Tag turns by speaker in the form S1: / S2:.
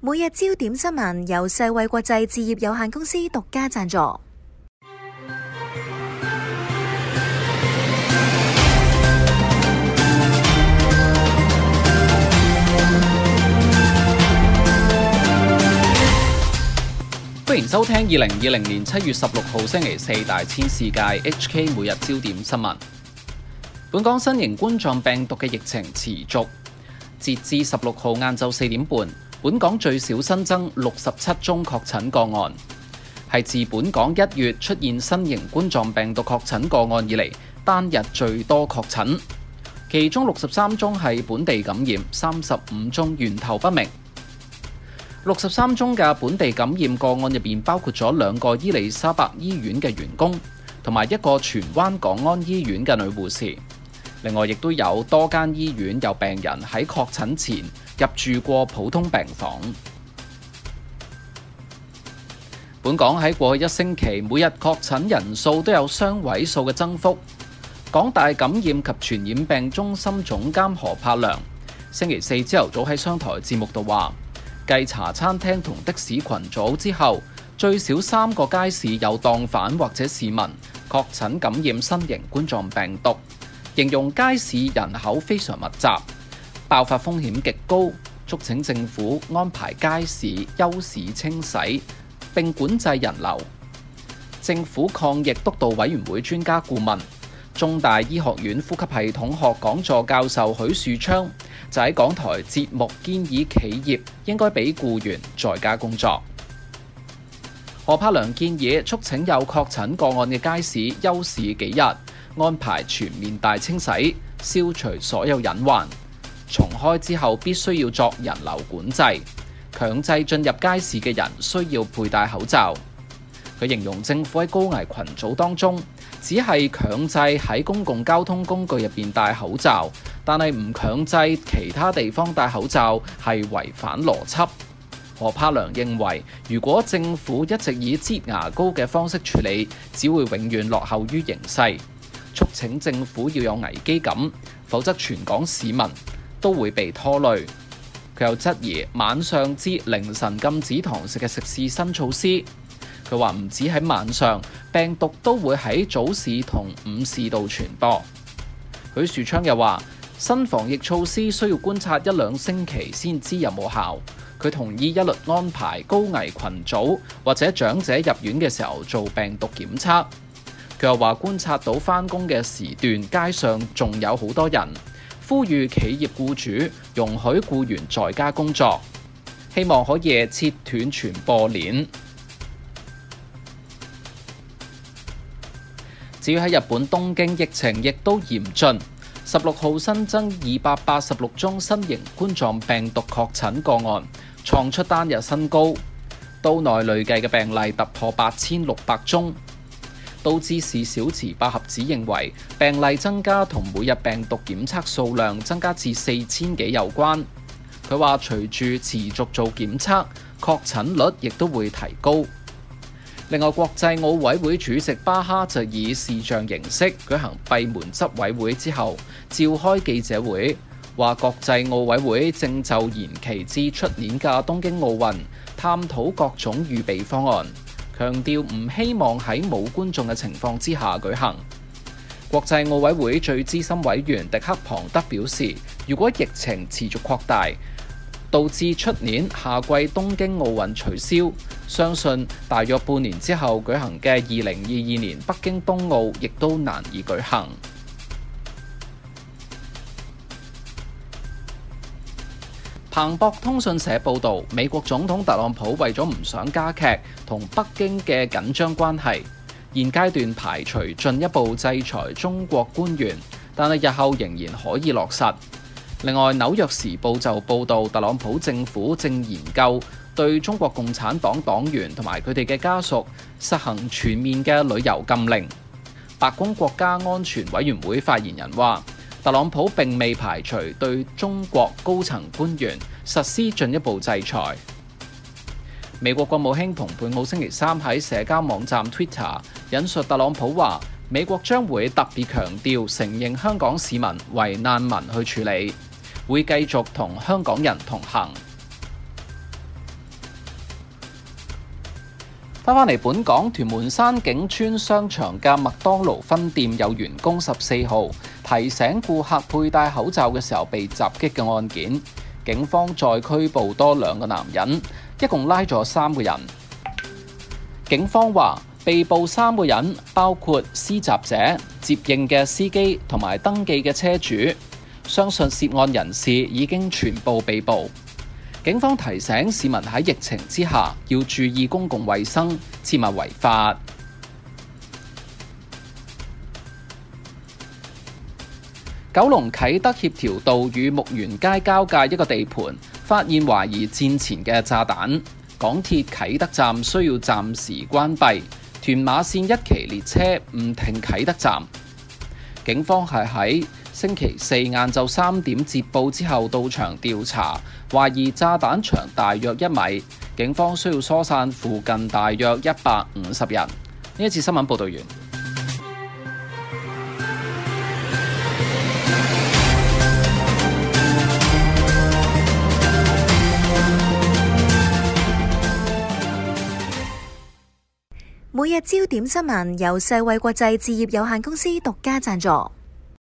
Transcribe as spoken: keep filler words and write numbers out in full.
S1: 每日焦點新聞由世衛國際置業有限公司獨家贊助。
S2: 歡迎收聽二零二零年七月十六號星期四大千世界 H K 每日焦點新聞。本港新型冠狀病毒嘅疫情持續，截至十六號晏晝四點半，本港最少新增六十七宗確診個案，係自本港一月出現新型冠狀病毒確診個案以嚟單日最多確診，其中六十三宗係本地感染，三十五宗源頭不明。六十三宗嘅本地感染個案入邊，包括咗兩個伊利沙伯醫院嘅員工，同埋一個荃灣港安醫院嘅女護士。另外，亦都有多間醫院有病人喺確診前入住過普通病房。本港喺過去一星期每日確診人數都有雙位數嘅增幅。港大感染及傳染病中心總監何柏良星期四朝頭早喺商台節目度話，繼茶餐廳同的士群組之後，最少三個街市有檔販或者市民確診感染新型冠狀病毒，形容街市人口非常密集，爆發風險極高，促請政府安排街市休市清洗並管制人流。政府抗疫督導委員會專家顧問、中大醫學院呼吸系統學講座教授許樹昌就喺港台節目建議企業應該俾僱員在家工作。何柏良建議促請有確診個案嘅街市休市幾日，安排全面大清洗，消除所有隱患。重開之後必須要作人流管制，強制進入街市嘅人需要佩戴口罩。佢形容政府喺高危群組當中，只係強制喺公共交通工具入邊戴口罩，但係唔強制其他地方戴口罩係違反邏輯。何柏良認為，如果政府一直以擠牙膏嘅方式處理，只會永遠落後於形勢。促請政府要有危機感，否則全港市民都會被拖累。佢又質疑晚上至凌晨禁止堂食嘅食肆新措施。佢話唔止喺晚上，病毒都會喺早市同午市度傳播。許樹昌又話，新防疫措施需要觀察一兩星期先知有冇效。佢同意一律安排高危群組或者長者入院嘅時候做病毒檢測。佢又話觀察到返工嘅時段，街上仲有好多人，呼籲企業僱主容許僱員在家工作，希望可以切斷傳播鏈。至於喺日本東京，疫情亦都嚴峻，十六號新增二百八十六宗新型冠狀病毒確診個案，創出單日新高，島內累計嘅病例突破八千六百宗。都知事小池百合子認為，病例增加同每日病毒檢測數量增加至四千幾有關。佢話隨住持續做檢測，確診率亦都會提高。另外，國際奧委會主席巴哈就以視像形式舉行閉門執委會之後，召開記者會，話國際奧委會正就延期至出年嘅東京奧運探討各種預備方案。強調唔希望喺冇觀眾嘅情況之下舉行。國際奧委會最資深委員迪克龐德表示，如果疫情持續擴大，導致出年夏季東京奧運取消，相信大約半年之後舉行嘅二零二二年北京冬奧亦都難以舉行。彭博通訊社報導，美國總統特朗普為咗唔想加劇同北京嘅緊張關係，現階段排除進一步制裁中國官員，但係日後仍然可以落實。另外，《紐約時報》就報導，特朗普政府正研究對中國共產黨黨員同埋佢哋嘅家屬實行全面嘅旅遊禁令。白宮國家安全委員會發言人話，特朗普並未排除對中國高層官員實施進一步制裁。美國國務卿蓬佩奧星期三喺社交網站 Twitter 引述特朗普話，美國將會特別強調承認香港市民為難民去處理，會繼續同香港人同行。 翻返嚟本港，屯門山景邨商場嘅麥當勞分店有員工十四號提醒顧客佩戴口罩嘅時候被襲擊嘅案件，警方再拘捕多兩個男人，一共拉咗三個人。警方話，被捕三個人包括施襲者、接應嘅司機同埋登記嘅車主，相信涉案人士已經全部被捕。警方提醒市民喺疫情之下要注意公共衛生，切勿違法。九龍啟德協調道與木園街交界一個地盤，發現懷疑戰前嘅炸彈，港鐵啟德站需要暫時關閉，屯馬線一期列車誤停啟德站。警方係喺星期四晏晝三點接報之後到場調查，懷疑炸彈長大約一米，警方需要疏散附近大約一百五十人。呢一次新聞報道完。
S1: 每日焦點新聞由世衛國際置業有限公司獨家贊助。